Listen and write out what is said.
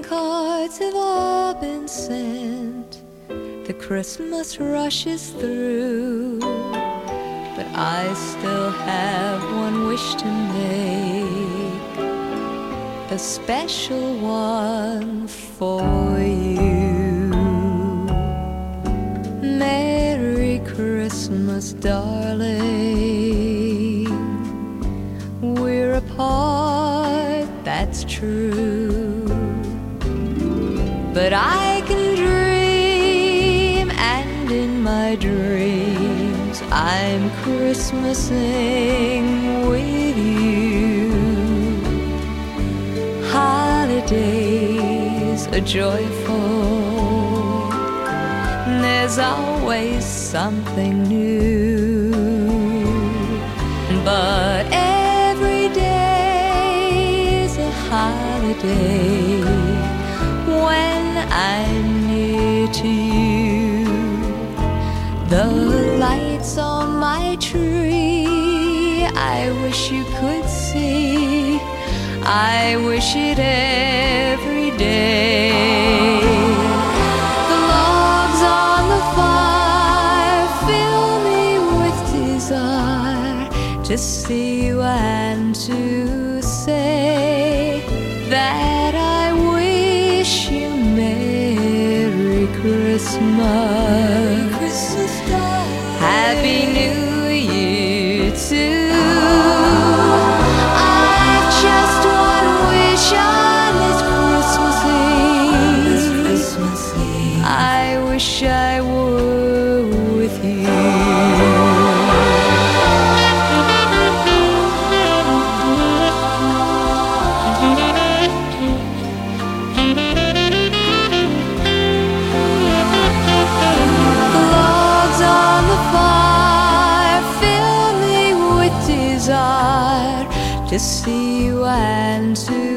cards have all been sent, the Christmas rushes through, but I still have one wish to make, a special one for you. Merry Christmas, darling. We're apart, that's true, but I can dream, and in my dreams I'm Christmasing with you. Holidays are joyful, there's always something new, but every day is a holiday when I'm near to you. The lights on my tree, I wish you could see, I wish it every day. The logs on the fire fill me with desire to see you and to say that I wish you Merry Christmas. Happy New Year too. I've just one wish on this Christmas Eve. I wish I were with you. To see you and to